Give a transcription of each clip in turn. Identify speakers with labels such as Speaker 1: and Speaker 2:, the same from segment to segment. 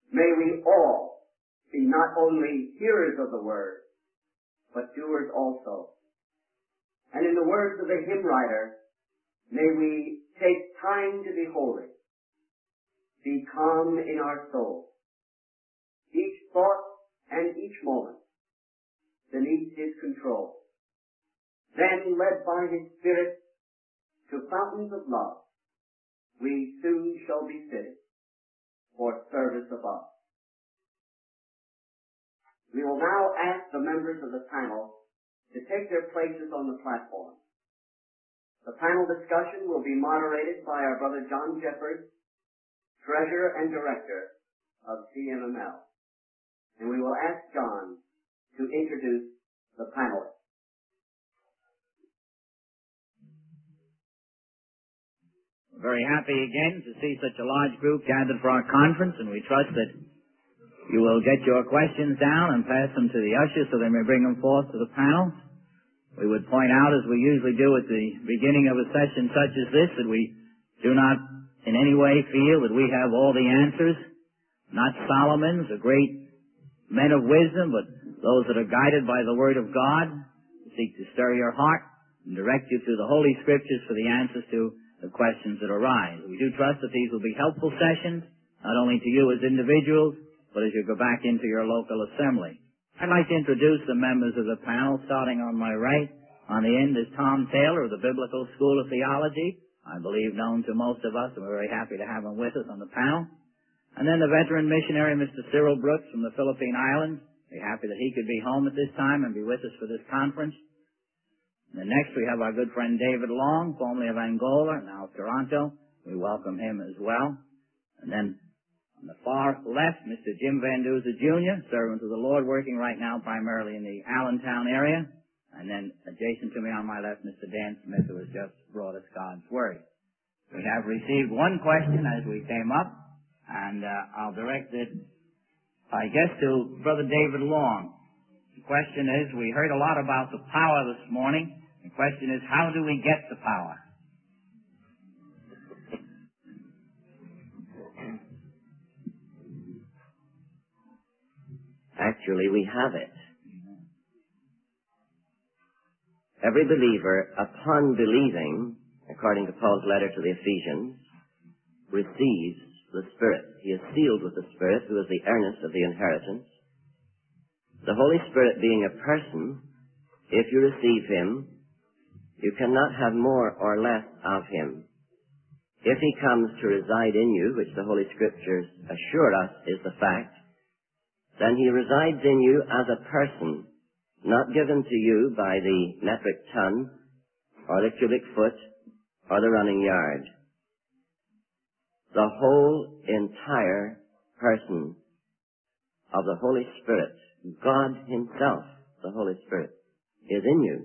Speaker 1: May we all be not only hearers of the word, but doers also. And in the words of the hymn writer, may we take time to be holy, be calm in our soul, each thought and each moment beneath his control. Then, led by his Spirit to fountains of love, we soon shall be fitted for service above. We will now ask the members of the panel to take their places on the platform. The panel discussion will be moderated by our brother John Jeffers, Treasurer and Director of CMML. And we will ask John to introduce the panelists.
Speaker 2: Very happy again to see such a large group gathered for our conference, and we trust that you will get your questions down and pass them to the ushers so they may bring them forth to the panel. We would point out, as we usually do at the beginning of a session such as this, that we do not in any way feel that we have all the answers. Not Solomon's, a great men of wisdom, but those that are guided by the Word of God, seek to stir your heart and direct you through the Holy Scriptures for the answers to the questions that arise. We do trust that these will be helpful sessions, not only to you as individuals, but as you go back into your local assembly. I'd like to introduce the members of the panel, starting on my right. On the end is Tom Taylor of the Biblical School of Theology, I believe known to most of us, and we're very happy to have him with us on the panel. And then the veteran missionary, Mr. Cyril Brooks from the Philippine Islands. We're happy that he could be home at this time and be with us for this conference. And then next we have our good friend David Long, formerly of Angola, now of Toronto. We welcome him as well. And then on the far left, Mr. Jim Van Duzer Jr., servant of the Lord, working right now primarily in the Allentown area. And then adjacent to me on my left, Mr. Dan Smith, who has just brought us God's Word. We have received one question as we came up, and I'll direct it, I guess, to Brother David Long. The question is, we heard a lot about the power this morning. The question is, how do we get the power?
Speaker 3: Actually, we have it. Every believer, upon believing, according to Paul's letter to the Ephesians, receives the Spirit. He is sealed with the Spirit, who is the earnest of the inheritance. The Holy Spirit being a person, if you receive Him, you cannot have more or less of Him. If He comes to reside in you, which the Holy Scriptures assure us is the fact, then He resides in you as a person, not given to you by the metric ton, or the cubic foot, or the running yard. The whole entire person of the Holy Spirit, God Himself, the Holy Spirit, is in you.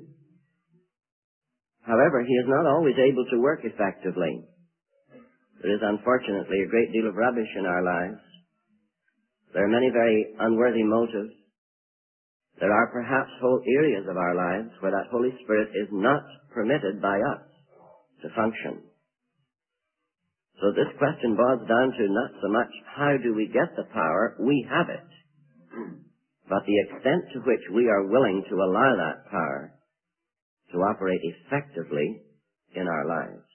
Speaker 3: However, He is not always able to work effectively. There is unfortunately a great deal of rubbish in our lives. There are many very unworthy motives. There are perhaps whole areas of our lives where that Holy Spirit is not permitted by us to function. So this question boils down to not so much how do we get the power, we have it, but the extent to which we are willing to allow that power to operate effectively in our lives.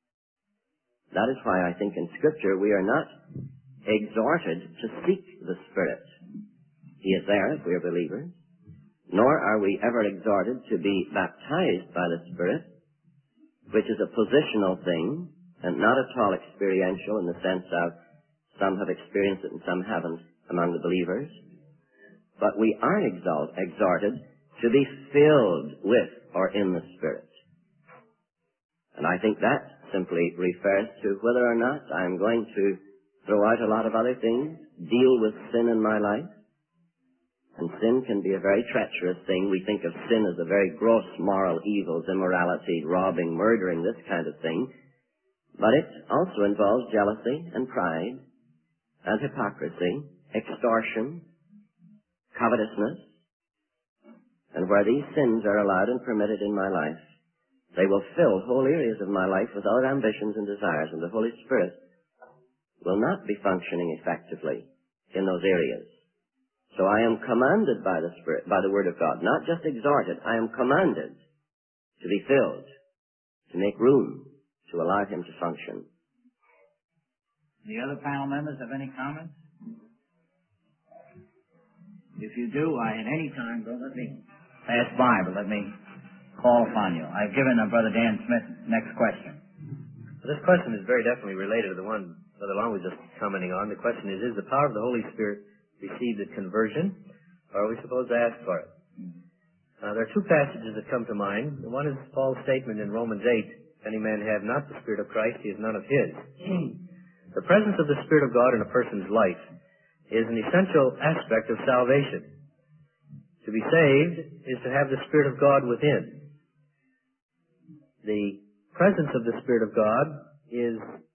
Speaker 3: That is why I think in Scripture we are not exhorted to seek the Spirit. He is there if we are believers. Nor are we ever exhorted to be baptized by the Spirit, which is a positional thing and not at all experiential in the sense of some have experienced it and some haven't among the believers. But we are exhorted to be filled with or in the Spirit. And I think that simply refers to whether or not I'm going to throw out a lot of other things, deal with sin in my life. And sin can be a very treacherous thing. We think of sin as a very gross moral evils, immorality, robbing, murdering, this kind of thing. But it also involves jealousy and pride and hypocrisy, extortion, covetousness. And where these sins are allowed and permitted in my life, they will fill whole areas of my life with other ambitions and desires, and the Holy Spirit will not be functioning effectively in those areas. So I am commanded by the Spirit, by the Word of God, not just exhorted. I am commanded to be filled, to make room, to allow Him to function.
Speaker 2: The other panel members have any comments? If you do, at any time, don't let me pass by, but let me call upon you. I've given Brother Dan Smith next question.
Speaker 4: This question is very definitely related to the one Brother Long was just commenting on. The question is the power of the Holy Spirit received at conversion, or are we supposed to ask for it? There are two passages that come to mind. One is Paul's statement in Romans 8, if any man have not the Spirit of Christ, he is none of his. The presence of the Spirit of God in a person's life is an essential aspect of salvation. To be saved is to have the Spirit of God within. The presence of the Spirit of God is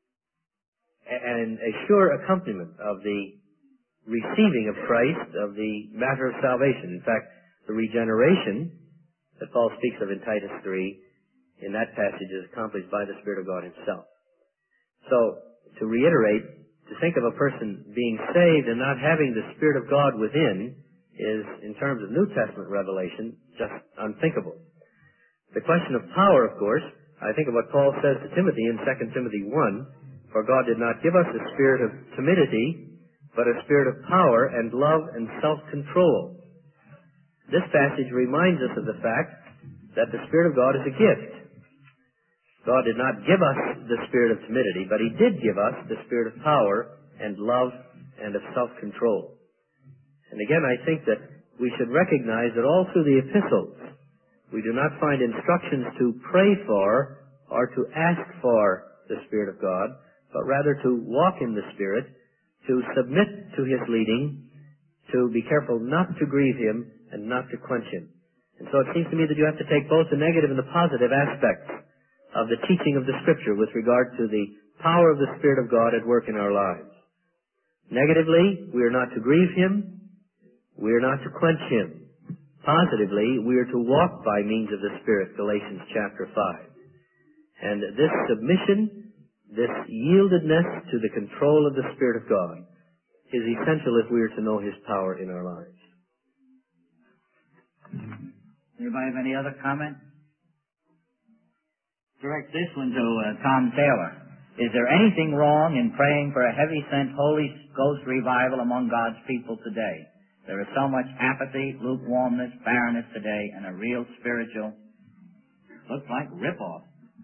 Speaker 4: a sure accompaniment of the receiving of Christ, of the matter of salvation. In fact, the regeneration that Paul speaks of in Titus 3 in that passage is accomplished by the Spirit of God Himself. So, to reiterate, to think of a person being saved and not having the Spirit of God within is, in terms of New Testament revelation, just unthinkable. The question of power, of course, I think of what Paul says to Timothy in 2 Timothy 1, for God did not give us a spirit of timidity, but a spirit of power and love and self-control. This passage reminds us of the fact that the Spirit of God is a gift. God did not give us the spirit of timidity, but He did give us the spirit of power and love and of self-control. And again, I think that we should recognize that all through the epistles, we do not find instructions to pray for or to ask for the Spirit of God, but rather to walk in the Spirit, to submit to His leading, to be careful not to grieve Him and not to quench Him. And so it seems to me that you have to take both the negative and the positive aspects of the teaching of the Scripture with regard to the power of the Spirit of God at work in our lives. Negatively, we are not to grieve Him, we are not to quench Him. Positively, we are to walk by means of the Spirit, Galatians chapter 5. And this submission, this yieldedness to the control of the Spirit of God is essential if we are to know His power in our lives.
Speaker 2: Anybody have any other comment? Direct this one to Tom Taylor. Is there anything wrong in praying for a heavy-sent Holy Ghost revival among God's people today? There is so much apathy, lukewarmness, barrenness today, and a real spiritual, looks like rip-off.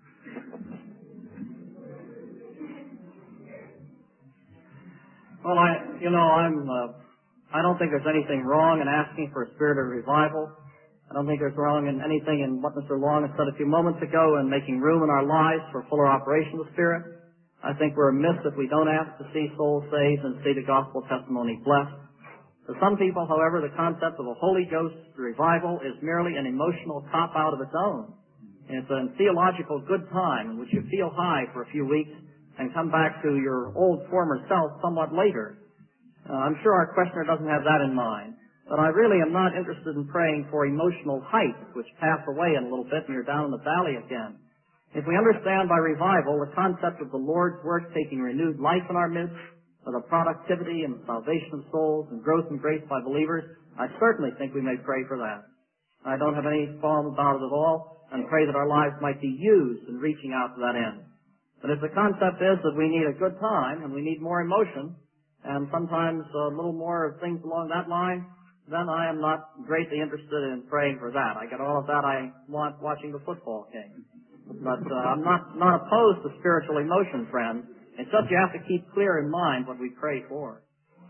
Speaker 5: Well, I don't think there's anything wrong in asking for a spirit of revival. I don't think there's wrong in anything in what Mr. Long has said a few moments ago in making room in our lives for fuller operation of the Spirit. I think we're amiss if we don't ask to see souls saved and see the gospel testimony blessed. For some people, however, the concept of a Holy Ghost revival is merely an emotional cop-out of its own. It's a theological good time in which you feel high for a few weeks and come back to your old former self somewhat later. I'm sure our questioner doesn't have that in mind. But I really am not interested in praying for emotional heights which pass away in a little bit and you're down in the valley again. If we understand by revival the concept of the Lord's work taking renewed life in our midst, for the productivity and salvation of souls and growth in grace by believers, I certainly think we may pray for that. I don't have any qualm about it at all and pray that our lives might be used in reaching out to that end. But if the concept is that we need a good time and we need more emotion and sometimes a little more of things along that line, then I am not greatly interested in praying for that. I get all of that I want watching the football game. But I'm not opposed to spiritual emotion, friends. It's just you have to keep clear in mind what we pray for.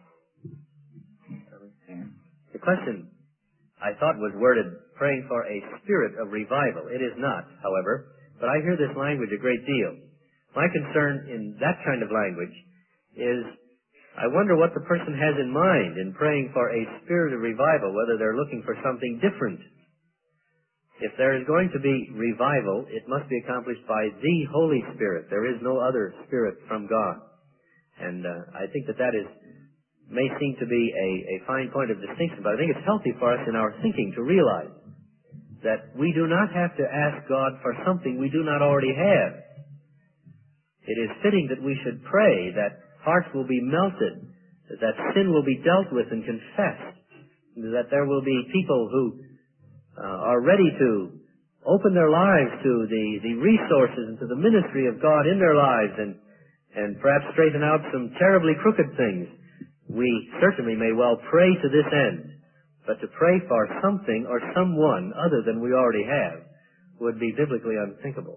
Speaker 4: The question, I thought, was worded, praying for a spirit of revival. It is not, however, but I hear this language a great deal. My concern in that kind of language is I wonder what the person has in mind in praying for a spirit of revival, whether they're looking for something different. If there is going to be revival, it must be accomplished by the Holy Spirit. There is no other Spirit from God. And I think that may seem to be a fine point of distinction, but I think it's healthy for us in our thinking to realize that we do not have to ask God for something we do not already have. It is fitting that we should pray that hearts will be melted, that sin will be dealt with and confessed, that there will be people who are ready to open their lives to the resources and to the ministry of God in their lives and perhaps straighten out some terribly crooked things. We certainly may well pray to this end, but to pray for something or someone other than we already have would be biblically unthinkable.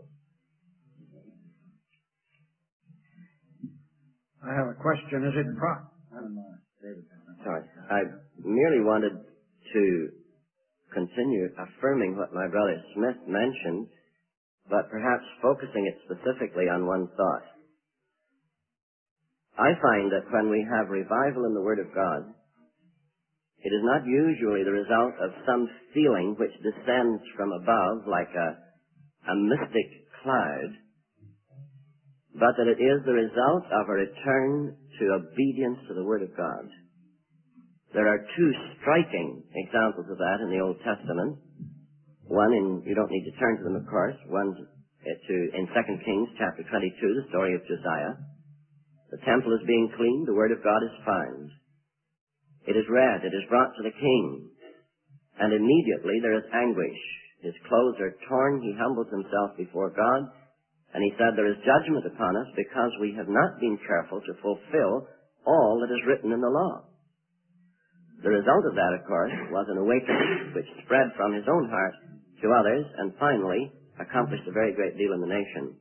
Speaker 6: I have a question. Is it
Speaker 3: Sorry. I merely wanted to continue affirming what my brother Smith mentioned, but perhaps focusing it specifically on one thought. I find that when we have revival in the Word of God, it is not usually the result of some feeling which descends from above like a mystic cloud, but that it is the result of a return to obedience to the Word of God. There are two striking examples of that in the Old Testament. One you don't need to turn to them, of course. One in 2 Kings chapter 22, the story of Josiah. The temple is being cleaned, the Word of God is found. It is read, it is brought to the king, and immediately there is anguish. His clothes are torn, he humbles himself before God, and he said, there is judgment upon us because we have not been careful to fulfill all that is written in the law. The result of that, of course, was an awakening which spread from his own heart to others and finally accomplished a very great deal in the nation.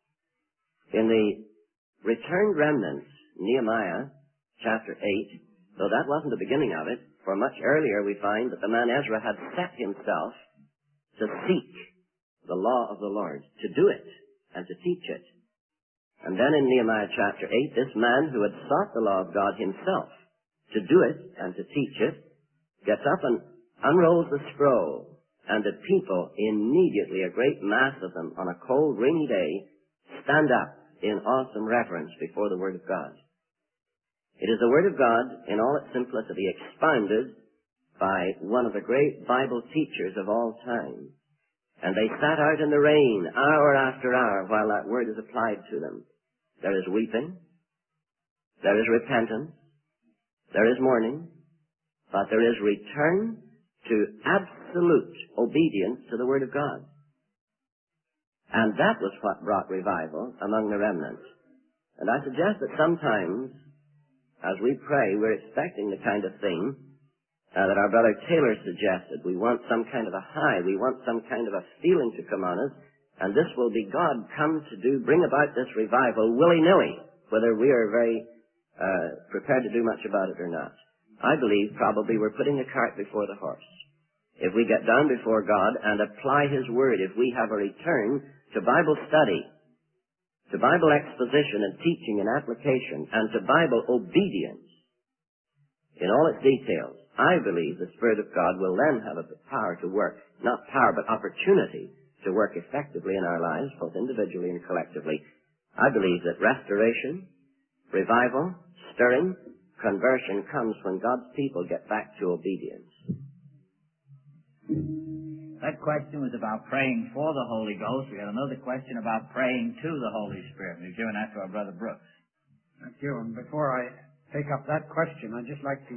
Speaker 3: In the returned remnants, Nehemiah chapter 8, though that wasn't the beginning of it, for much earlier we find that the man Ezra had set himself to seek the law of the Lord, to do it and to teach it. And then in Nehemiah chapter 8, this man who had sought the law of God himself to do it and to teach it, gets up and unrolls the scroll, and the people immediately, a great mass of them, on a cold, rainy day, stand up in awesome reverence before the Word of God. It is the Word of God in all its simplicity, expounded by one of the great Bible teachers of all time. And they sat out in the rain, hour after hour, while that Word is applied to them. There is weeping, there is repentance, there is mourning, but there is return to absolute obedience to the Word of God. And that was what brought revival among the remnant. And I suggest that sometimes, as we pray, we're expecting the kind of thing that our brother Taylor suggested. We want some kind of a high, we want some kind of a feeling to come on us, and this will be God come to bring about this revival willy-nilly, whether we are very prepared to do much about it or not. I believe probably we're putting the cart before the horse. If we get down before God and apply His Word, if we have a return to Bible study, to Bible exposition and teaching and application, and to Bible obedience in all its details, I believe the Spirit of God will then have the power to work, not power but opportunity to work effectively in our lives, both individually and collectively. I believe that restoration, revival, stirring, conversion comes when God's people get back to obedience.
Speaker 2: That question was about praying for the Holy Ghost. We had another question about praying to the Holy Spirit. We've given that to our brother Brooks.
Speaker 6: Thank you. And before I take up that question, I'd just like to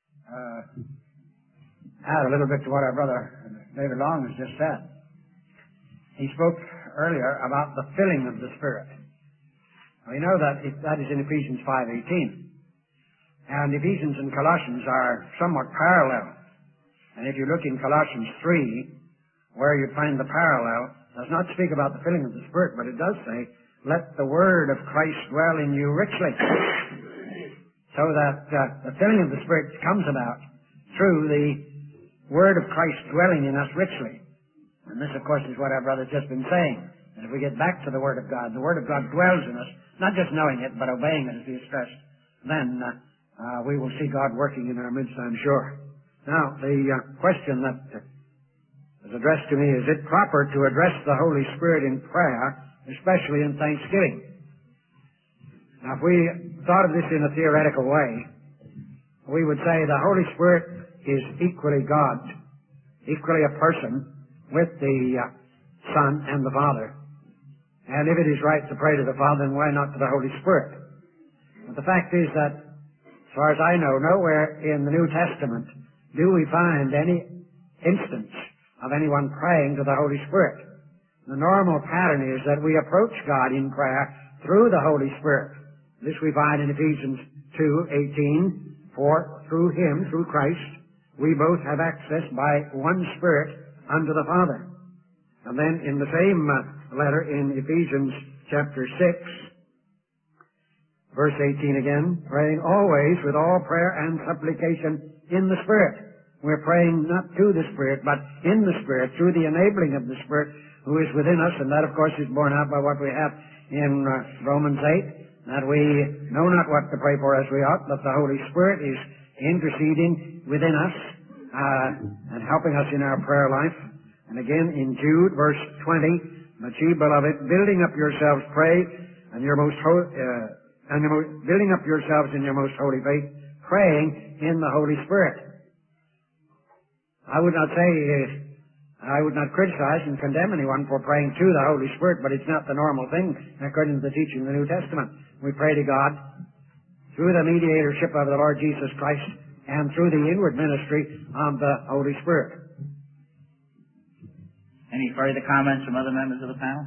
Speaker 6: add a little bit to what our brother David Long has just said. He spoke earlier about the filling of the Spirit. We know that is in Ephesians 5:18. And Ephesians and Colossians are somewhat parallel. And if you look in Colossians 3, where you find the parallel, it does not speak about the filling of the Spirit, but it does say, let the Word of Christ dwell in you richly. So that the filling of the Spirit comes about through the Word of Christ dwelling in us richly. And this, of course, is what our brother's just been saying. And if we get back to the Word of God dwells in us, not just knowing it, but obeying it, as he stressed, then we will see God working in our midst, I'm sure. Now, the question that is addressed to me, is it proper to address the Holy Spirit in prayer, especially in thanksgiving? Now, if we thought of this in a theoretical way, we would say the Holy Spirit is equally God, equally a person with the Son and the Father. And if it is right to pray to the Father, then why not to the Holy Spirit? But the fact is that far as I know, nowhere in the New Testament do we find any instance of anyone praying to the Holy Spirit. The normal pattern is that we approach God in prayer through the Holy Spirit. This we find in Ephesians 2:18, for through Him, through Christ, we both have access by one Spirit unto the Father. And then in the same letter in Ephesians chapter 6, verse 18 again, praying always with all prayer and supplication in the Spirit. We're praying not to the Spirit, but in the Spirit, through the enabling of the Spirit who is within us, and that, of course, is borne out by what we have in Romans 8, that we know not what to pray for as we ought, but the Holy Spirit is interceding within us and helping us in our prayer life. And again in Jude, verse 20, but ye, beloved, building up yourselves, pray, and building up yourselves in your most holy faith, praying in the Holy Spirit. I would not criticize and condemn anyone for praying to the Holy Spirit, but it's not the normal thing according to the teaching of the New Testament. We pray to God through the mediatorship of the Lord Jesus Christ and through the inward ministry of the Holy Spirit.
Speaker 2: Any further comments from other members of the panel?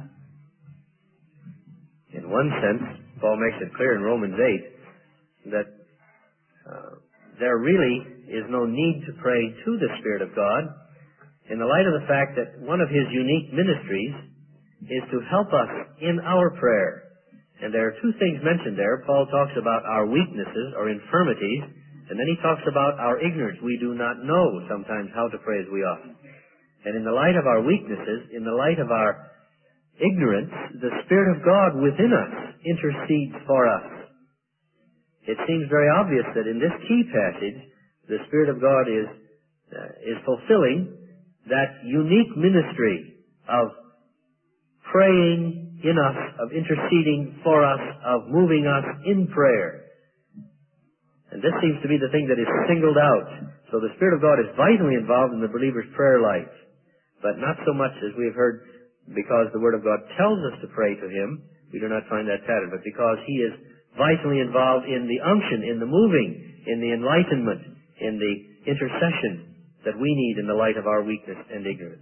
Speaker 4: In one sense, Paul makes it clear in Romans 8 that there really is no need to pray to the Spirit of God in the light of the fact that one of His unique ministries is to help us in our prayer. And there are two things mentioned there. Paul talks about our weaknesses or infirmities, and then he talks about our ignorance. We do not know sometimes how to pray as we ought. And in the light of our weaknesses, in the light of our ignorance, the Spirit of God within us intercedes for us. It seems very obvious that in this key passage, the Spirit of God is fulfilling that unique ministry of praying in us, of interceding for us, of moving us in prayer. And this seems to be the thing that is singled out. So the Spirit of God is vitally involved in the believer's prayer life, but not so much as we have heard because the Word of God tells us to pray to Him. We do not find that pattern, but because He is vitally involved in the unction, in the moving, in the enlightenment, in the intercession that we need in the light of our weakness and ignorance.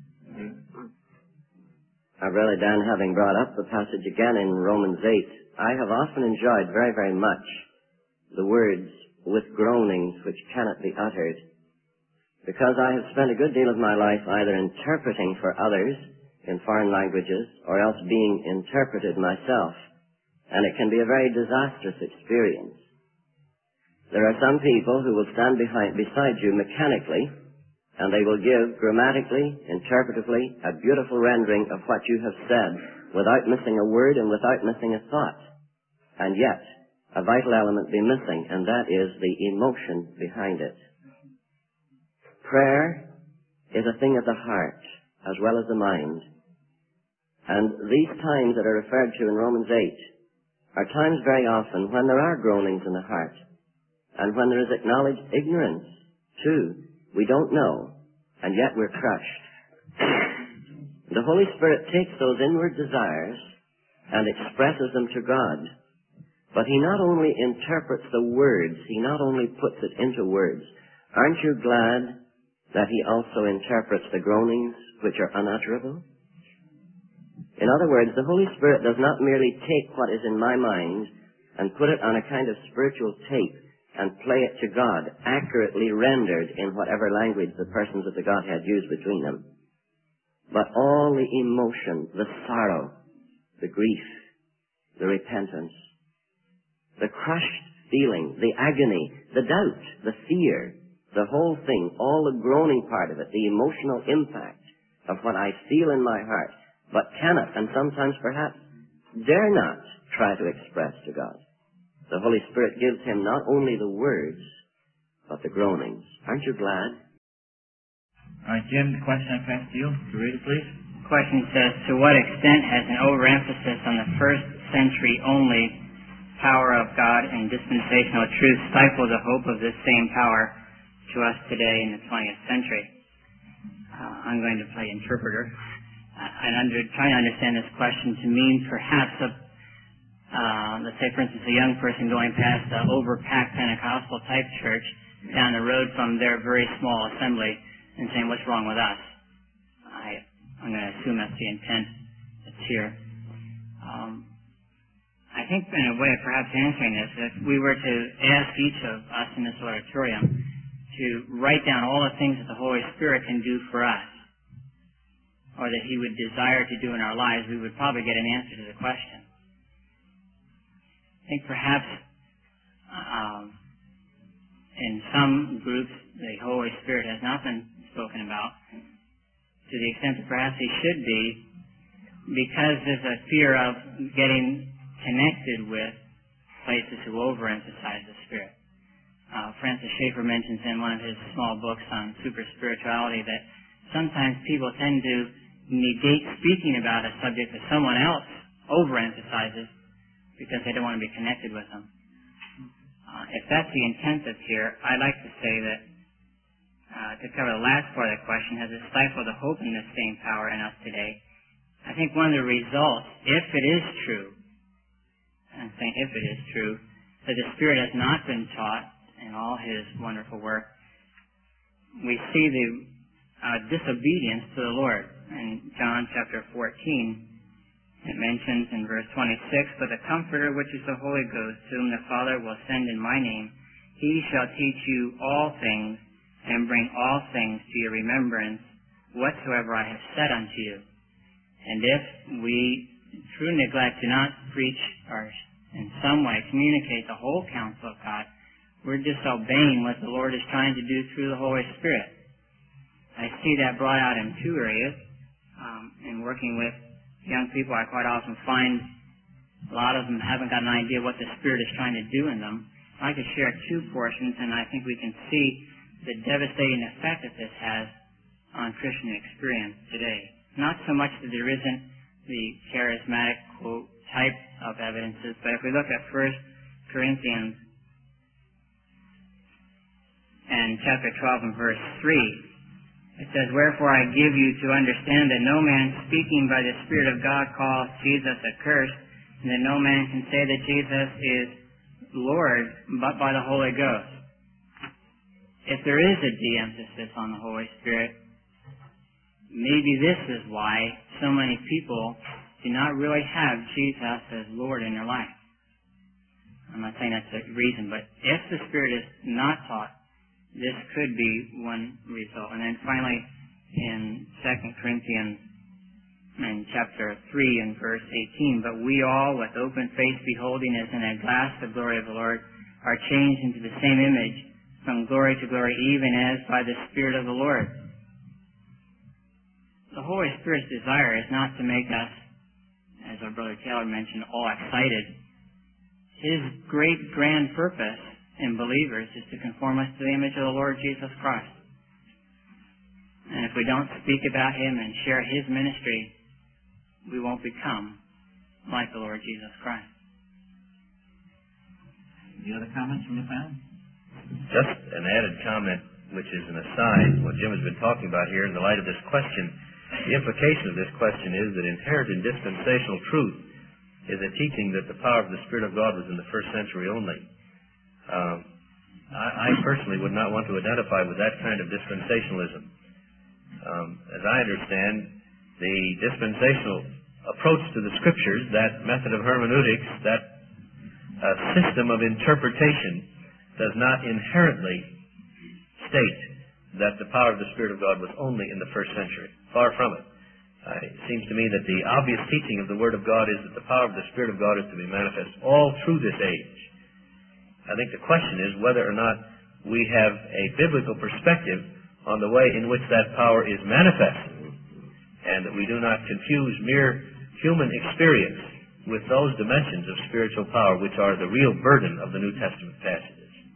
Speaker 3: Brother Dan, having brought up the passage again in Romans 8, I have often enjoyed very, very much the words, with groanings which cannot be uttered, because I have spent a good deal of my life either interpreting for others in foreign languages or else being interpreted myself. And it can be a very disastrous experience. There are some people who will stand beside you mechanically, and they will give grammatically, interpretively, a beautiful rendering of what you have said without missing a word and without missing a thought. And yet, a vital element be missing, and that is the emotion behind it. Prayer is a thing of the heart as well as the mind. And these times that are referred to in Romans 8 are times very often when there are groanings in the heart, and when there is acknowledged ignorance, too. We don't know, and yet we're crushed. The Holy Spirit takes those inward desires and expresses them to God. But He not only interprets the words, He not only puts it into words. Aren't you glad that He also interprets the groanings which are unutterable? In other words, the Holy Spirit does not merely take what is in my mind and put it on a kind of spiritual tape and play it to God, accurately rendered in whatever language the persons of the Godhead use between them. But all the emotion, the sorrow, the grief, the repentance, the crushed feeling, the agony, the doubt, the fear, the whole thing, all the groaning part of it, the emotional impact of what I feel in my heart, but cannot, and sometimes perhaps dare not, try to express to God. The Holy Spirit gives him not only the words, but the groanings. Aren't you glad?
Speaker 2: All right, Jim, the question I pass to you. To read it, please.
Speaker 7: The question says, to what extent has an overemphasis on the first century only power of God and dispensational truth stifled the hope of this same power to us today in the 20th century? I'm going to play interpreter. And trying to understand this question to mean perhaps a let's say, for instance, a young person going past an overpacked Pentecostal type church down the road from their very small assembly and saying, what's wrong with us? I'm going to assume that's the intent that's here. I think in a way of perhaps answering this, if we were to ask each of us in this auditorium to write down all the things that the Holy Spirit can do for us, or that He would desire to do in our lives, we would probably get an answer to the question. I think perhaps in some groups the Holy Spirit has not been spoken about to the extent that perhaps He should be, because there's a fear of getting connected with places who overemphasize the Spirit. Francis Schaeffer mentions in one of his small books on super spirituality that sometimes people tend to negate speaking about a subject that someone else overemphasizes because they don't want to be connected with them. If that's the intent that's here, I'd like to say that to cover the last part of the question, has it stifled the hope in this same power in us today? I think one of the results, if it is true, and I'm saying if it is true, that the Spirit has not been taught in all His wonderful work, we see the disobedience to the Lord. In John chapter 14, it mentions in verse 26, "But the Comforter, which is the Holy Ghost, whom the Father will send in my name, He shall teach you all things, and bring all things to your remembrance, whatsoever I have said unto you." And if we through neglect do not preach or in some way communicate the whole counsel of God, we're disobeying what the Lord is trying to do through the Holy Spirit. I see that brought out in two areas. In working with young people, I quite often find a lot of them haven't got an idea what the Spirit is trying to do in them. I'd like to share two portions, and I think we can see the devastating effect that this has on Christian experience today. Not so much that there isn't the charismatic, quote, type of evidences, but if we look at 1 Corinthians and chapter 12 and verse 3, it says, "Wherefore I give you to understand that no man speaking by the Spirit of God calls Jesus accursed, and that no man can say that Jesus is Lord but by the Holy Ghost." If there is a de-emphasis on the Holy Spirit, maybe this is why so many people do not really have Jesus as Lord in their life. I'm not saying that's the reason, but if the Spirit is not taught, this could be one result. And then finally, in 2 Corinthians in chapter 3 and verse 18, "But we all, with open face beholding as in a glass the glory of the Lord, are changed into the same image from glory to glory, even as by the Spirit of the Lord." The Holy Spirit's desire is not to make us, as our brother Taylor mentioned, all excited. His great grand purpose in believers is to conform us to the image of the Lord Jesus Christ. And if we don't speak about Him and share His ministry, we won't become like the Lord Jesus Christ.
Speaker 2: Any other comments from the panel?
Speaker 4: Just an added comment, which is an aside, what Jim has been talking about here in the light of this question. The implication of this question is that inherent in dispensational truth is a teaching that the power of the Spirit of God was in the first century only. I personally would not want to identify with that kind of dispensationalism. As I understand, the dispensational approach to the Scriptures, that method of hermeneutics, that system of interpretation, does not inherently state that the power of the Spirit of God was only in the first century. Far from it. It seems to me that the obvious teaching of the Word of God is that the power of the Spirit of God is to be manifest all through this age. I think the question is whether or not we have a biblical perspective on the way in which that power is manifested, and that we do not confuse mere human experience with those dimensions of spiritual power which are the real burden of the New Testament passages.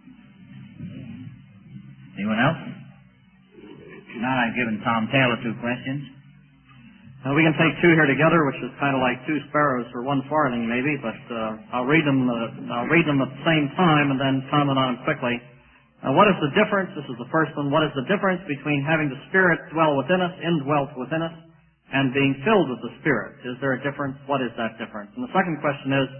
Speaker 2: Anyone else? If not, I've given Tom Taylor two questions.
Speaker 5: We can take two here together, which is kind of like two sparrows for one farthing, maybe. But I'll read them at the same time and then comment on them quickly. What is the difference? This is the first one. What is the difference between having the Spirit dwell within us, indwelt within us, and being filled with the Spirit? Is there a difference? What is that difference? And the second question is,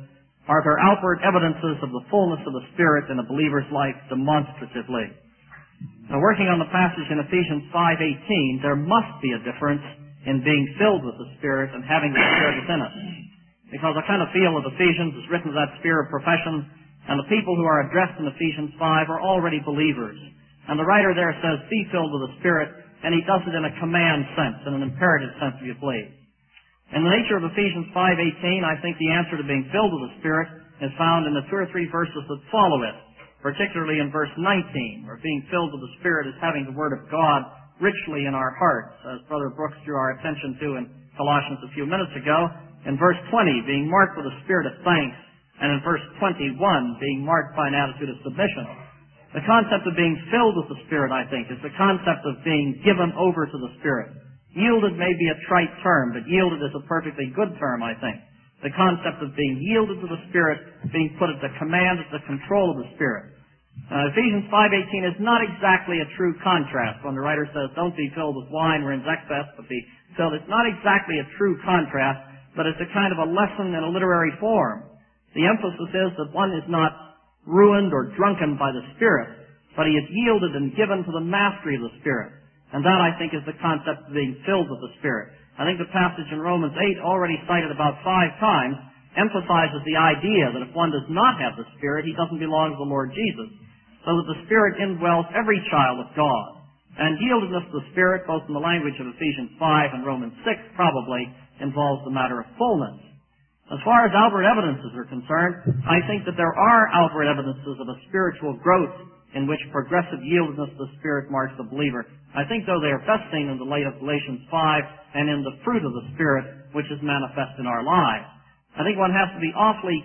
Speaker 5: are there outward evidences of the fullness of the Spirit in a believer's life demonstratively. Now, working on the passage in Ephesians 5:18, there must be a difference in being filled with the Spirit and having the Spirit within us. Because I kind of feel that Ephesians is written to that sphere of profession, and the people who are addressed in Ephesians 5 are already believers. And the writer there says, be filled with the Spirit, and he does it in a command sense, in an imperative sense, if you please. In the nature of Ephesians 5:18, I think the answer to being filled with the Spirit is found in the 2 or 3 verses that follow it, particularly in verse 19, where being filled with the Spirit is having the Word of God richly in our hearts, as Brother Brooks drew our attention to in Colossians a few minutes ago. In verse 20, being marked with a spirit of thanks, and in verse 21, being marked by an attitude of submission. The concept of being filled with the Spirit, I think, is the concept of being given over to the Spirit. Yielded may be a trite term, but yielded is a perfectly good term, I think. The concept of being yielded to the Spirit, being put at the command, at the control of the Spirit. Ephesians 5:18 is not exactly a true contrast. When the writer says, don't be filled with wine wherein is excess, but be filled, it's not exactly a true contrast, but it's a kind of a lesson in a literary form. The emphasis is that one is not ruined or drunken by the Spirit, but he is yielded and given to the mastery of the Spirit. And that, I think, is the concept of being filled with the Spirit. I think the passage in Romans 8, already cited about 5 times, emphasizes the idea that if one does not have the Spirit, he doesn't belong to the Lord Jesus. So that the Spirit indwells every child of God. And yieldedness to the Spirit, both in the language of Ephesians 5 and Romans 6, probably involves the matter of fullness. As far as outward evidences are concerned, I think that there are outward evidences of a spiritual growth in which progressive yieldedness to the Spirit marks the believer. I think, though, they are best seen in the light of Galatians 5 and in the fruit of the Spirit, which is manifest in our lives. I think one has to be awfully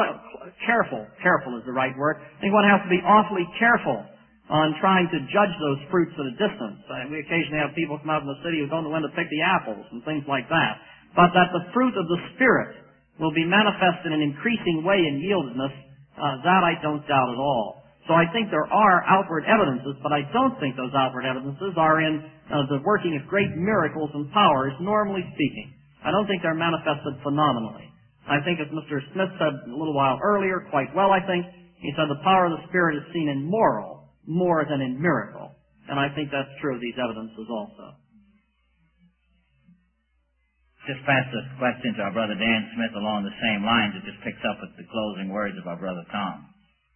Speaker 5: careful is the right word. I think one has to be awfully careful on trying to judge those fruits at a distance. We occasionally have people come out in the city who don't know when to pick the apples and things like that. But that the fruit of the Spirit will be manifest in an increasing way in yieldedness, that I don't doubt at all. So I think there are outward evidences, but I don't think those outward evidences are in the working of great miracles and powers, normally speaking. I don't think they're manifested phenomenally. I think, as Mr. Smith said a little while earlier, quite well, I think, he said the power of the Spirit is seen in moral more than in miracle. And I think that's true of these evidences also.
Speaker 2: Just pass this question to our brother Dan Smith along the same lines. It just picks up with the closing words of our brother Tom.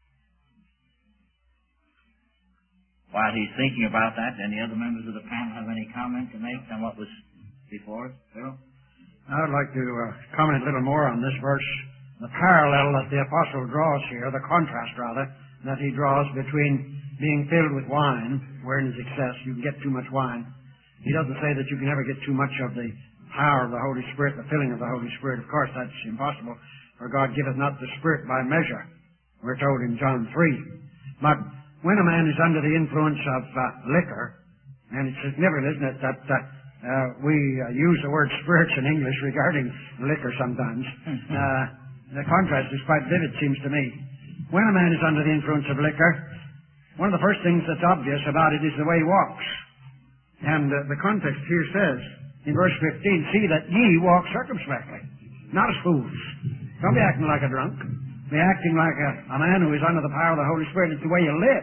Speaker 2: While he's thinking about that, any other members of the panel have any comment to make on what was before us? Phil?
Speaker 6: I would like to comment a little more on this verse. The parallel that the apostle draws here, the contrast rather, that he draws between being filled with wine, wherein is excess, you can get too much wine. He doesn't say that you can ever get too much of the power of the Holy Spirit, the filling of the Holy Spirit. Of course, that's impossible, for God giveth not the Spirit by measure, we're told in John 3. But when a man is under the influence of liquor, and it's significant, isn't it, that we use the word spirits in English regarding liquor sometimes. The contrast is quite vivid, seems to me. When a man is under the influence of liquor, one of the first things that's obvious about it is the way he walks. And the context here says, in verse 15, see that ye walk circumspectly, not as fools. Don't be acting like a drunk. Be acting like a man who is under the power of the Holy Spirit. It's the way you live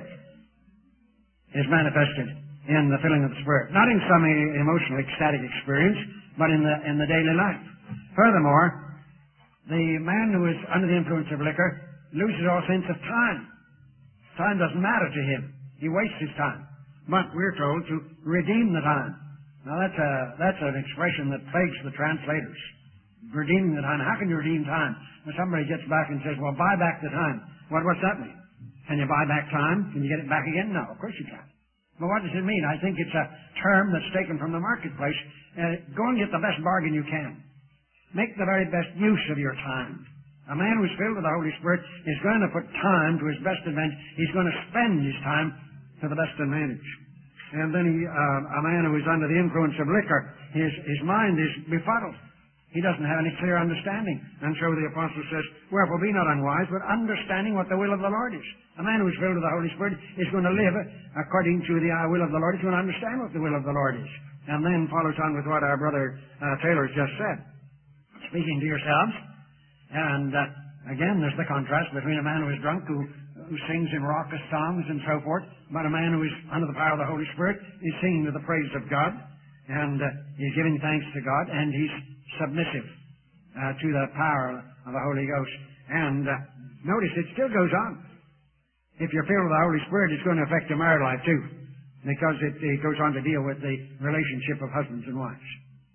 Speaker 6: is manifested in the filling of the Spirit. Not in some emotional, ecstatic experience, but in the daily life. Furthermore, the man who is under the influence of liquor loses all sense of time. Time doesn't matter to him. He wastes his time. But we're told to redeem the time. Now that's an expression that plagues the translators. Redeeming the time. How can you redeem time? When somebody gets back and says, well, buy back the time. What's that mean? Can you buy back time? Can you get it back again? No, of course you can't. But what does it mean? I think it's a term that's taken from the marketplace. Go and get the best bargain you can. Make the very best use of your time. A man who's filled with the Holy Spirit is going to put time to his best advantage. He's going to spend his time to the best advantage. And then a man who is under the influence of liquor, his mind is befuddled. He doesn't have any clear understanding. And so the apostle says, wherefore be not unwise, but understanding what the will of the Lord is. A man who is filled with the Holy Spirit is going to live according to the will of the Lord. He's going to understand what the will of the Lord is. And then follows on with what our brother Taylor just said. Speaking to yourselves, and Again, there's the contrast between a man who is drunk, who sings in raucous songs and so forth, but a man who is under the power of the Holy Spirit is singing to the praise of God, and he's giving thanks to God, and he's submissive to the power of the Holy Ghost. And notice, it still goes on. If you're filled with the Holy Spirit, it's going to affect your married life too, because it goes on to deal with the relationship of husbands and wives.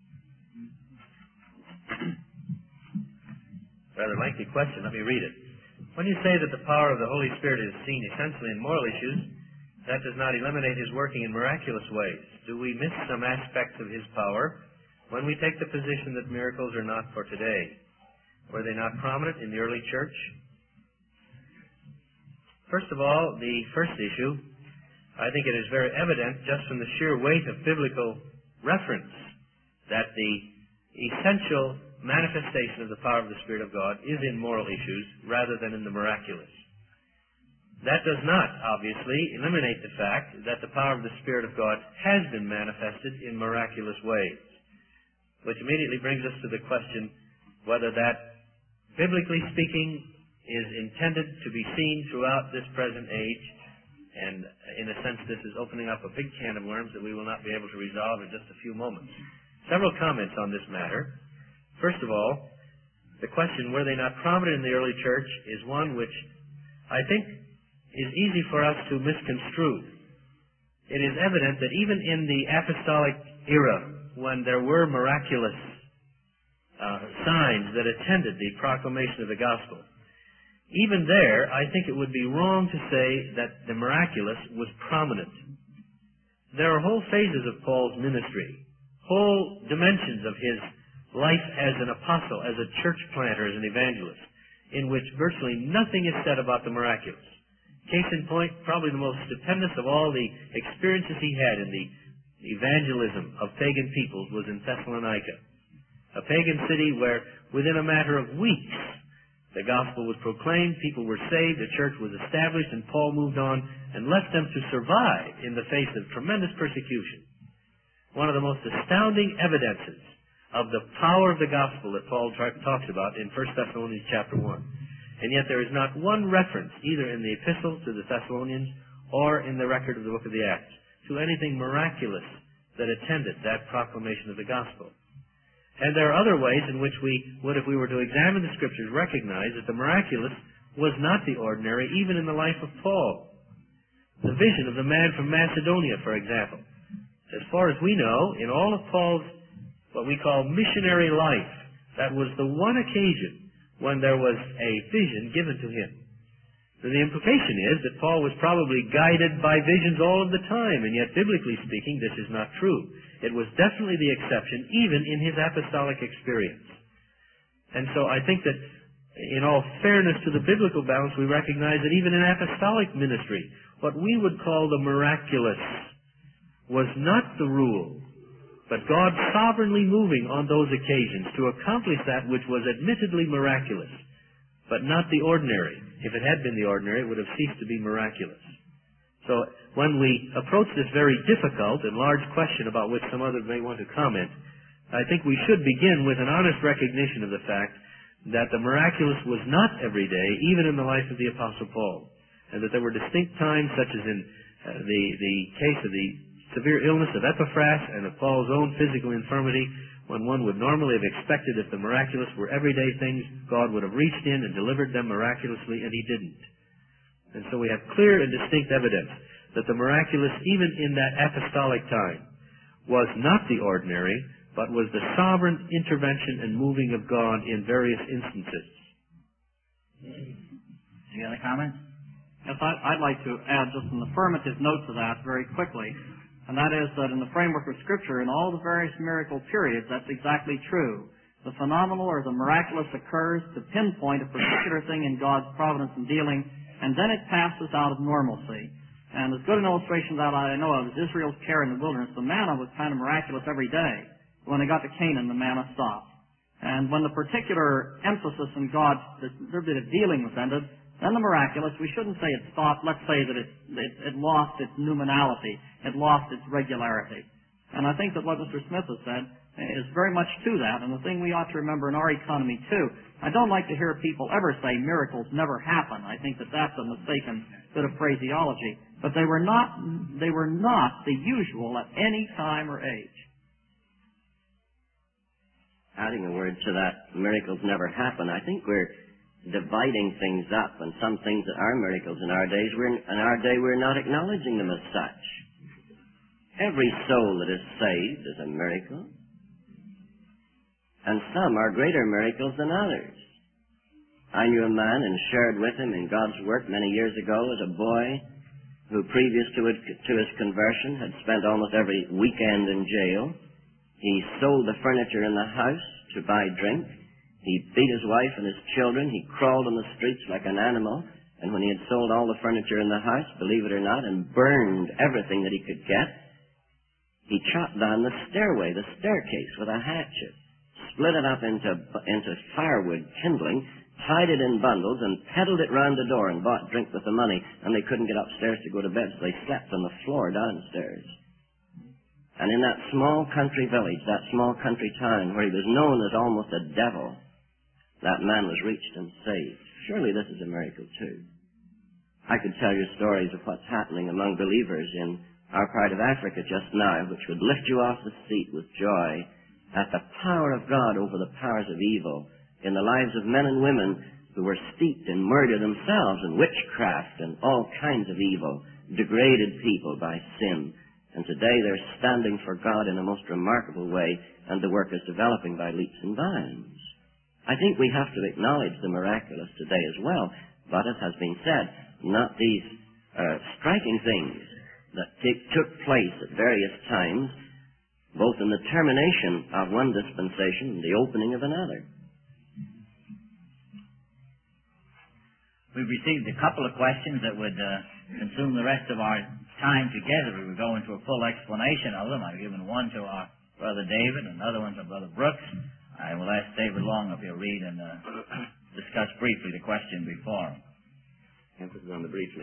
Speaker 4: Rather lengthy question. Let me read it. When you say that the power of the Holy Spirit is seen essentially in moral issues, that does not eliminate His working in miraculous ways. Do we miss some aspects of His power when we take the position that miracles are not for today? Were they not prominent in the early church? First of all, the first issue, I think it is very evident just from the sheer weight of biblical reference that the essential manifestation of the power of the Spirit of God is in moral issues rather than in the miraculous. That does not, obviously, eliminate the fact that the power of the Spirit of God has been manifested in miraculous ways, which immediately brings us to the question whether that, biblically speaking, is intended to be seen throughout this present age. And in a sense, this is opening up a big can of worms that we will not be able to resolve in just a few moments. Several comments on this matter. First of all, the question, were they not prominent in the early church, is one which I think is easy for us to misconstrue. It is evident that even in the apostolic era, when there were miraculous signs that attended the proclamation of the gospel, even there, I think it would be wrong to say that the miraculous was prominent. There are whole phases of Paul's ministry, whole dimensions of his life as an apostle, as a church planter, as an evangelist, in which virtually nothing is said about the miraculous. Case in point, probably the most stupendous of all the experiences he had in the evangelism of pagan peoples was in Thessalonica, a pagan city where within a matter of weeks the gospel was proclaimed, people were saved, the church was established, and Paul moved on and left them to survive in the face of tremendous persecution. One of the most astounding evidences of the power of the gospel that Paul talks about in 1 Thessalonians chapter 1. And yet there is not one reference, either in the epistle to the Thessalonians or in the record of the book of the Acts, to anything miraculous that attended that proclamation of the gospel. And there are other ways in which we would, if we were to examine the Scriptures, recognize that the miraculous was not the ordinary, even in the life of Paul. The vision of the man from Macedonia, for example. As far as we know, in all of Paul's what we call missionary life, that was the one occasion when there was a vision given to him. So the implication is that Paul was probably guided by visions all of the time, and yet biblically speaking, this is not true. It was definitely the exception, even in his apostolic experience. And so I think that in all fairness to the biblical balance, we recognize that even in apostolic ministry, what we would call the miraculous was not the rule, but God sovereignly moving on those occasions to accomplish that which was admittedly miraculous, but not the ordinary. If it had been the ordinary, it would have ceased to be miraculous. So when we approach this very difficult and large question about which some others may want to comment, I think we should begin with an honest recognition of the fact that the miraculous was not every day, even in the life of the Apostle Paul, and that there were distinct times, such as in the case of the severe illness of Epaphras and of Paul's own physical infirmity, when one would normally have expected if the miraculous were everyday things, God would have reached in and delivered them miraculously, and He didn't. And so we have clear and distinct evidence that the miraculous, even in that apostolic time, was not the ordinary, but was the sovereign intervention and moving of God in various instances.
Speaker 2: Any other comments?
Speaker 5: Yes, I'd like to add just an affirmative note to that very quickly. And that is that in the framework of Scripture, in all the various miracle periods, that's exactly true. The phenomenal or the miraculous occurs to pinpoint a particular thing in God's providence and dealing, and then it passes out of normalcy. And as good an illustration that I know of is Israel's care in the wilderness. The manna was kind of miraculous every day. When they got to Canaan, the manna stopped. And when the particular emphasis in God's bit of dealing was ended, then the miraculous, we shouldn't say it stopped. Let's say that it lost its noumenality. It lost its regularity. And I think that what Mr. Smith has said is very much to that, and the thing we ought to remember in our economy, too. I don't like to hear people ever say miracles never happen. I think that that's a mistaken bit of phraseology. But they were not the usual at any time or age.
Speaker 3: Adding a word to that, miracles never happen. I think we're dividing things up, and some things that are miracles in our day we're not acknowledging them as such. Every soul that is saved is a miracle, and some are greater miracles than others. I knew a man and shared with him in God's work many years ago as a boy who, previous to his conversion, had spent almost every weekend in jail. He sold the furniture in the house to buy drink. He beat his wife and his children. He crawled on the streets like an animal. And when he had sold all the furniture in the house, believe it or not, and burned everything that he could get, he chopped down the staircase with a hatchet, split it up into firewood kindling, tied it in bundles, and peddled it round the door and bought drink with the money. And they couldn't get upstairs to go to bed, so they slept on the floor downstairs. And in that small country village, that small country town where he was known as almost a devil, that man was reached and saved. Surely this is a miracle too. I could tell you stories of what's happening among believers in our part of Africa just now, which would lift you off the seat with joy at the power of God over the powers of evil in the lives of men and women who were steeped in murder themselves and witchcraft and all kinds of evil, degraded people by sin. And today they're standing for God in a most remarkable way, and the work is developing by leaps and bounds. I think we have to acknowledge the miraculous today as well, but as has been said, not these striking things that took place at various times, both in the termination of one dispensation and the opening of another.
Speaker 2: We've received a couple of questions that would consume the rest of our time together. We would go into a full explanation of them. I've given one to our Brother David, another one to Brother Brooks. I will ask David Long if he'll read and discuss briefly the question before him.
Speaker 3: Emphasis on the briefly.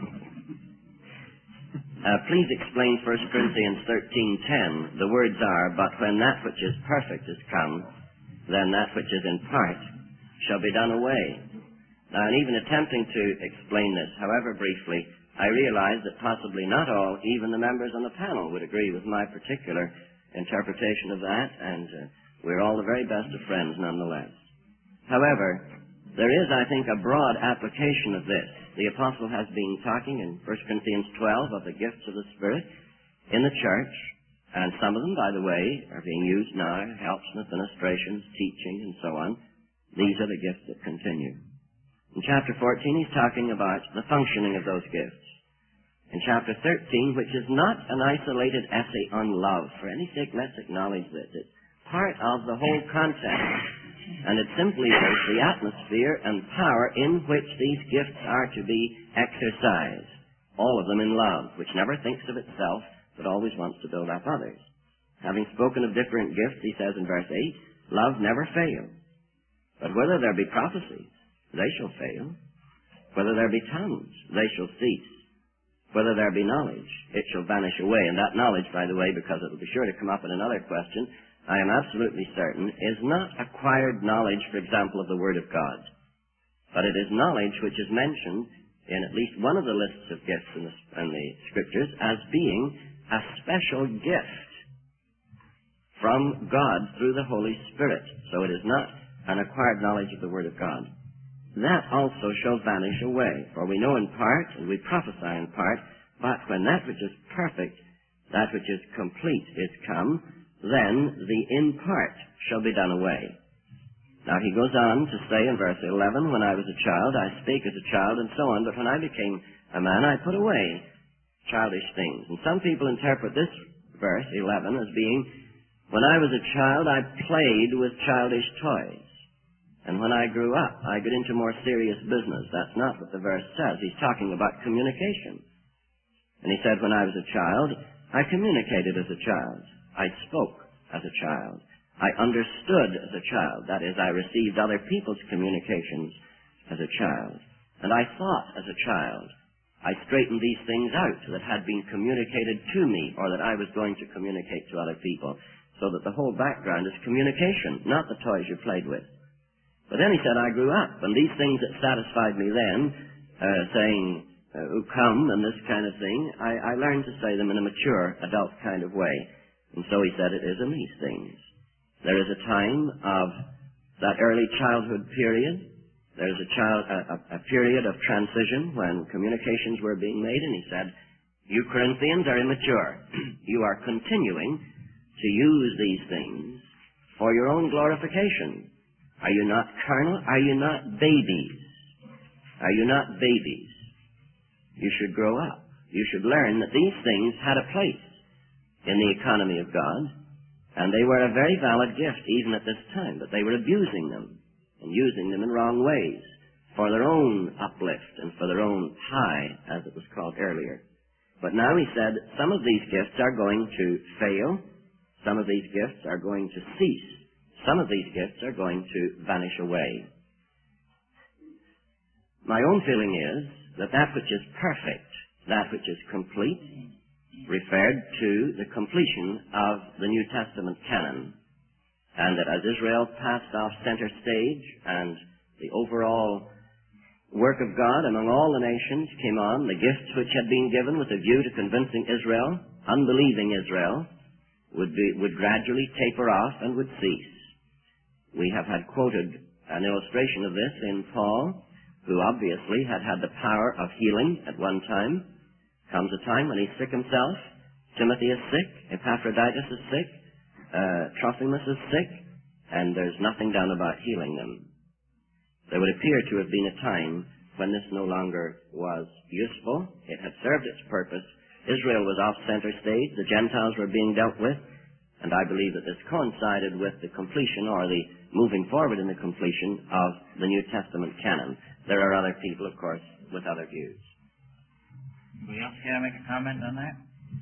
Speaker 3: Please explain 1 Corinthians 13:10. The words are, "But when that which is perfect is come, then that which is in part shall be done away." Now, in even attempting to explain this, however briefly, I realize that possibly not all, even the members on the panel, would agree with my particular interpretation of that, and we're all the very best of friends nonetheless. However, there is, I think, a broad application of this. The apostle has been talking in 1 Corinthians 12 of the gifts of the Spirit in the church, and some of them, by the way, are being used now, helps and administrations, teaching, and so on. These are the gifts that continue. In chapter 14, he's talking about the functioning of those gifts. In chapter 13, which is not an isolated essay on love, for any sake, let's acknowledge this. It's part of the whole context, and it simply is the atmosphere and power in which these gifts are to be exercised, all of them in love, which never thinks of itself, but always wants to build up others. Having spoken of different gifts, he says in verse 8, love never fails. But whether there be prophecies, they shall fail. Whether there be tongues, they shall cease. Whether there be knowledge, it shall vanish away. And that knowledge, by the way, because it will be sure to come up in another question, I am absolutely certain, is not acquired knowledge, for example, of the Word of God. But it is knowledge which is mentioned in at least one of the lists of gifts in the Scriptures as being a special gift from God through the Holy Spirit. So it is not an acquired knowledge of the Word of God. That also shall vanish away. For we know in part, and we prophesy in part, but when that which is perfect, that which is complete is come, then the in part shall be done away. Now he goes on to say in verse 11, when I was a child, I spake as a child, and so on, but when I became a man, I put away childish things. And some people interpret this verse, 11, as being, when I was a child, I played with childish toys. And when I grew up, I got into more serious business. That's not what the verse says. He's talking about communication. And he said, when I was a child, I communicated as a child. I spoke as a child. I understood as a child. That is, I received other people's communications as a child. And I thought as a child. I straightened these things out that had been communicated to me or that I was going to communicate to other people. so that the whole background is communication, not the toys you played with. But then he said, I grew up, and these things that satisfied me then, saying, come, and this kind of thing, I learned to say them in a mature, adult kind of way. And so he said, it is in these things. There is a time of that early childhood period. There's a period of transition when communications were being made, and he said, you Corinthians are immature. You are continuing to use these things for your own glorification. Are you not carnal? Are you not babies? Are you not babies? You should grow up. You should learn that these things had a place in the economy of God, and they were a very valid gift even at this time, but they were abusing them and using them in wrong ways for their own uplift and for their own high, as it was called earlier. But now he said, some of these gifts are going to fail. Some of these gifts are going to cease. Some of these gifts are going to vanish away. My own feeling is that that which is perfect, that which is complete, referred to the completion of the New Testament canon. And that as Israel passed off center stage and the overall work of God among all the nations came on, the gifts which had been given with a view to convincing Israel, unbelieving Israel, would gradually taper off and would cease. We have had quoted an illustration of this in Paul, who obviously had had the power of healing at one time. Comes a time when he's sick himself. Timothy is sick. Epaphroditus is sick. Trophimus is sick. And there's nothing done about healing them. There would appear to have been a time when this no longer was useful. It had served its purpose. Israel was off center stage. The Gentiles were being dealt with. And I believe that this coincided with the completion or the moving forward in the completion of the New Testament canon. There are other people, of course, with other views.
Speaker 2: Anybody else care to make a comment on that?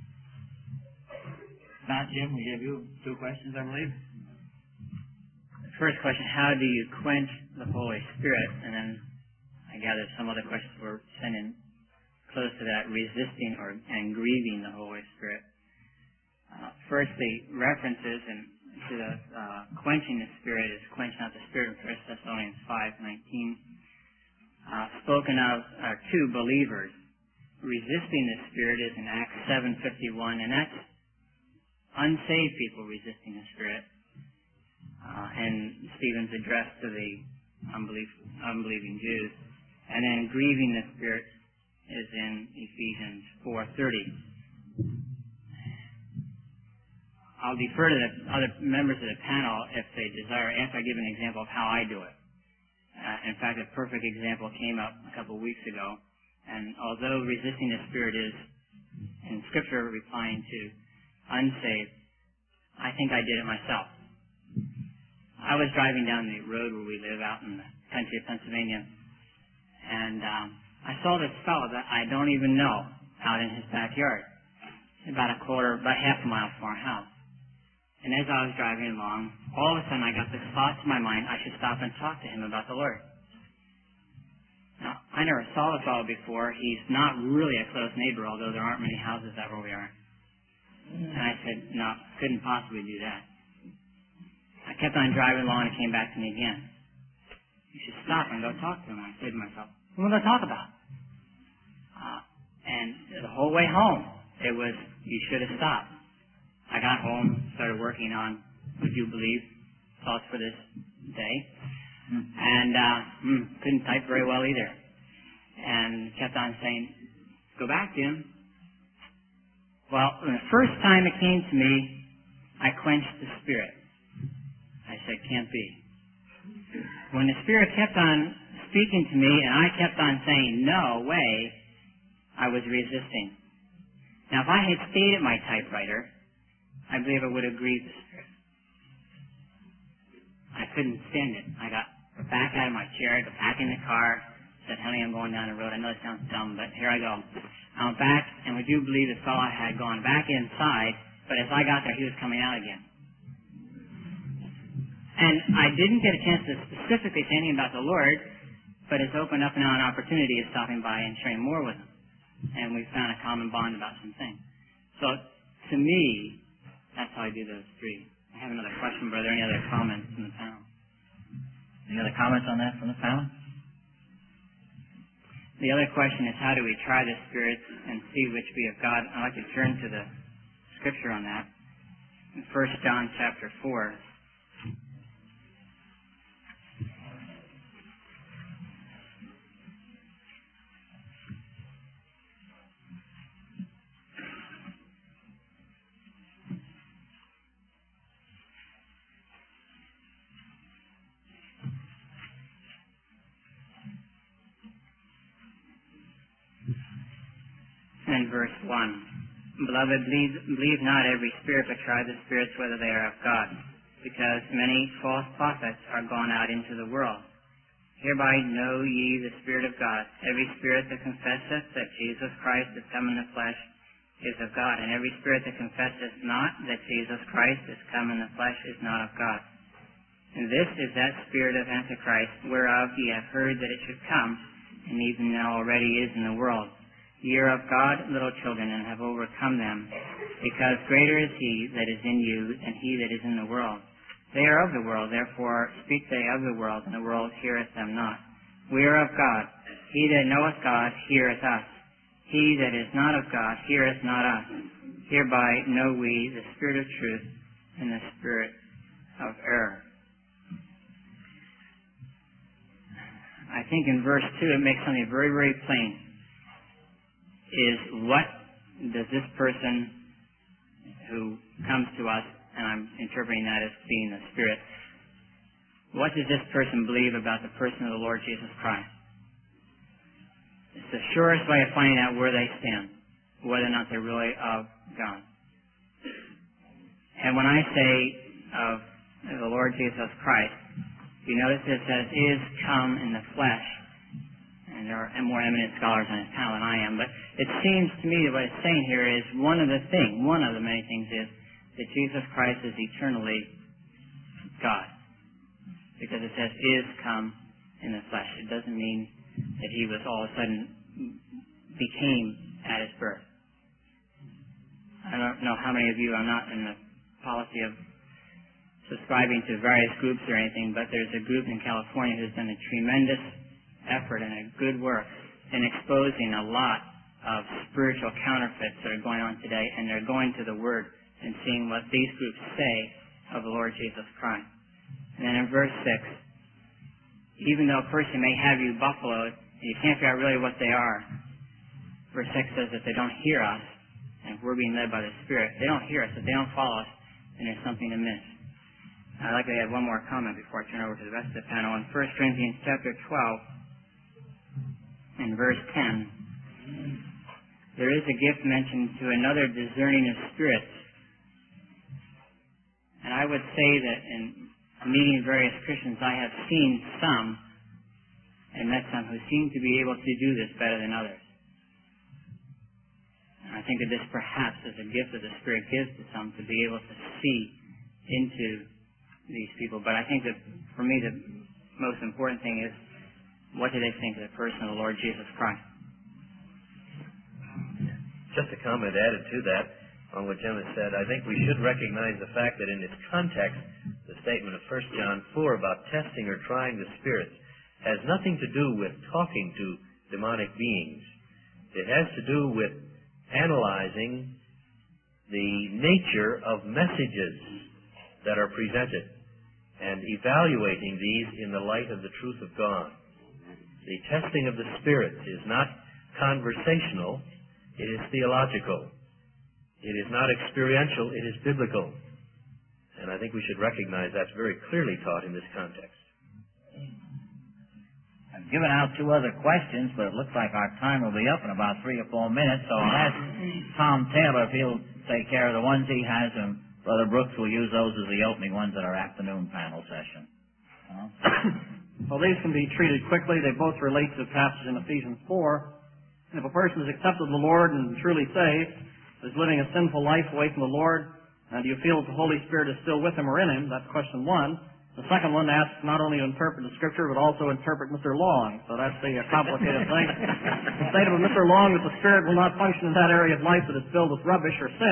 Speaker 2: Not Jim, we gave you 2 questions, I believe.
Speaker 7: The first question, how do you quench the Holy Spirit? And then I gather some other questions were sent in close to that, resisting and grieving the Holy Spirit. First, the references to the quenching the Spirit is quenching out the Spirit in 1 Thessalonians 5:19. Spoken of are 2 believers. Resisting the Spirit is in Acts 7:51, and that's unsaved people resisting the Spirit. And Stephen's address to the unbelieving Jews. And then grieving the Spirit is in Ephesians 4:30. I'll defer to the other members of the panel if they desire, after I give an example of how I do it. In fact, a perfect example came up a couple of weeks ago. And although resisting the Spirit is, in Scripture, replying to unsaved, I think I did it myself. I was driving down the road where we live out in the country of Pennsylvania, and I saw this fellow that I don't even know out in his backyard, about half a mile from our house. And as I was driving along, all of a sudden I got this thought to my mind, I should stop and talk to him about the Lord. Now, I never saw the fellow before. He's not really a close neighbor, although there aren't many houses out where we are. And I said, no, couldn't possibly do that. I kept on driving along and it came back to me again. You should stop and go talk to him. I said to myself, what am I going to talk about? And the whole way home, it was, you should have stopped. I got home, started working on Would You Believe? Thoughts for this day. And couldn't type very well either. And kept on saying, go back, Jim. Well, the first time it came to me, I quenched the Spirit. I said, can't be. When the Spirit kept on speaking to me and I kept on saying, no way, I was resisting. Now, if I had stayed at my typewriter, I believe it would have grieved the Spirit. I couldn't stand it. I got back out of my chair, got back in the car, said, honey, I'm going down the road. I know it sounds dumb, but here I go. I'm back, and would you believe this fellow had gone back inside, but as I got there, he was coming out again. And I didn't get a chance to specifically say anything about the Lord, but it's opened up now an opportunity of stopping by and sharing more with him. And we found a common bond about some things. So, to me, that's how I do those 3. I have another question, but are there any other comments from the panel?
Speaker 2: Any other comments on that from the panel?
Speaker 7: The other question is, how do we try the spirits and see which be of God? I'd like to turn to the scripture on that. In 1 John chapter 4. And verse 1. Beloved, believe not every spirit, but try the spirits whether they are of God, because many false prophets are gone out into the world. Hereby know ye the Spirit of God. Every spirit that confesseth that Jesus Christ is come in the flesh is of God, and every spirit that confesseth not that Jesus Christ is come in the flesh is not of God. And this is that spirit of Antichrist, whereof ye have heard that it should come, and even now already is in the world. Ye are of God, little children, and have overcome them, because greater is he that is in you than he that is in the world. They are of the world, therefore speak they of the world, and the world heareth them not. We are of God. He that knoweth God heareth us. He that is not of God heareth not us. Hereby know we the spirit of truth and the spirit of error. I think in verse 2 it makes something very, very plain. Is what does this person who comes to us, and I'm interpreting that as being the Spirit, what does this person believe about the person of the Lord Jesus Christ? It's the surest way of finding out where they stand, whether or not they're really of God. And when I say of the Lord Jesus Christ, you notice it says, is come in the flesh. And there are more eminent scholars on this panel than I am, but it seems to me that what it's saying here is one of the many things is that Jesus Christ is eternally God. Because it says, is come in the flesh. It doesn't mean that he was all of a sudden became at his birth. I don't know how many of you are not in the policy of subscribing to various groups or anything, but there's a group in California who's done a tremendous effort and a good work in exposing a lot of spiritual counterfeits that are going on today, and they're going to the Word and seeing what these groups say of the Lord Jesus Christ. And then in verse 6, even though a person may have you buffaloed, you can't figure out really what they are. Verse 6 says that they don't hear us, and if we're being led by the Spirit, they don't hear us. If they don't follow us, then there's something amiss. I'd like to add one more comment before I turn over to the rest of the panel. In 1 Corinthians chapter 12, in verse 10, there is a gift mentioned to another discerning of spirits. And I would say that in meeting various Christians, I have seen some and met some who seem to be able to do this better than others. And I think that this perhaps is a gift that the Spirit gives to some to be able to see into these people. But I think that for me the most important thing is, what do they think of the person of the Lord Jesus Christ?
Speaker 4: Just a comment added to that on what Jim has said. I think we should recognize the fact that in its context, the statement of 1 John 4 about testing or trying the spirits has nothing to do with talking to demonic beings. It has to do with analyzing the nature of messages that are presented and evaluating these in the light of the truth of God. The testing of the spirits is not conversational, it is theological. It is not experiential, it is biblical. And I think we should recognize that's very clearly taught in this context.
Speaker 2: I've given out two other questions, but it looks like our time will be up in about 3 or 4 minutes, so I'll ask Tom Taylor if he'll take care of the ones he has, and Brother Brooks will use those as the opening ones at our afternoon panel session.
Speaker 5: Well, these can be treated quickly. They both relate to the passage in Ephesians 4. And if a person has accepted the Lord and truly saved, is living a sinful life away from the Lord, do you feel that the Holy Spirit is still with him or in him? That's question one. The second one asks not only to interpret the Scripture, but also interpret Mr. Long. So that's the complicated thing. The statement of Mr. Long that the Spirit will not function in that area of life that is filled with rubbish or sin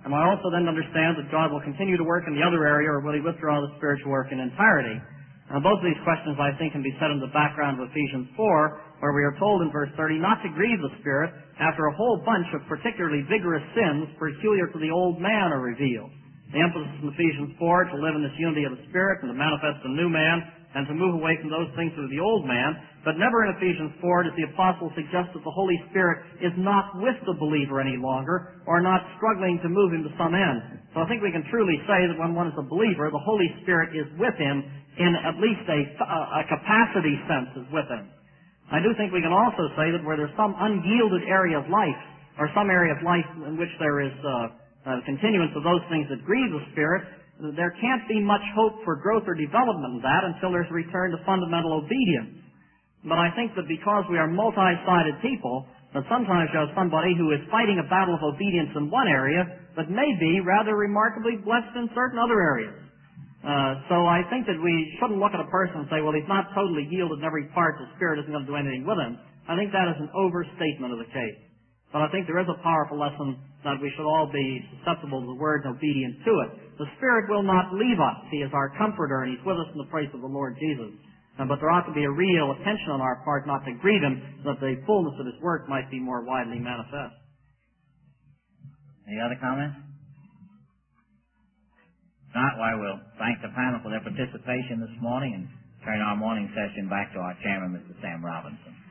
Speaker 5: Am I also then to understand that God will continue to work in the other area, or will He withdraw the spiritual work in entirety? Now, both of these questions, I think, can be set in the background of Ephesians 4, where we are told in verse 30 not to grieve the Spirit after a whole bunch of particularly vigorous sins peculiar to the old man are revealed. The emphasis in Ephesians 4 to live in this unity of the Spirit and to manifest the new man and to move away from those things that are the old man. But never in Ephesians 4 does the apostle suggest that the Holy Spirit is not with the believer any longer or not struggling to move him to some end. So I think we can truly say that when one is a believer, the Holy Spirit is with him in at least a capacity sense is with him. I do think we can also say that where there's some unyielded area of life or some area of life in which there is continuance of those things that grieve the Spirit, there can't be much hope for growth or development in that until there's a return to fundamental obedience. But I think that because we are multi-sided people, that sometimes you have somebody who is fighting a battle of obedience in one area, but may be rather remarkably blessed in certain other areas. So I think that we shouldn't look at a person and say, well, he's not totally yielded in every part, the Spirit isn't going to do anything with him. I think that is an overstatement of the case. But I think there is a powerful lesson that we should all be susceptible to the Word and obedient to it. The Spirit will not leave us. He is our comforter, and He's with us in the place of the Lord Jesus. But there ought to be a real attention on our part not to grieve Him, so that the fullness of His work might be more widely manifest.
Speaker 2: Any other comments? If not, well, we'll thank the panel for their participation this morning and turn our morning session back to our chairman, Mr. Sam Robinson.